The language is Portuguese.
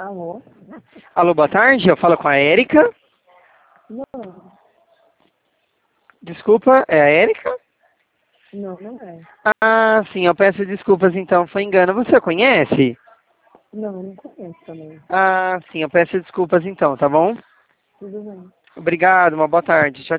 Alô? Alô, boa tarde, eu falo com a Érica. Não, Desculpa, é a Érica? não é. Ah, sim, eu peço desculpas então, foi engano. Você a conhece? Não, eu não conheço também. Ah, sim, eu peço desculpas então, tá bom? Tudo bem. Obrigado, uma boa tarde. Tchau,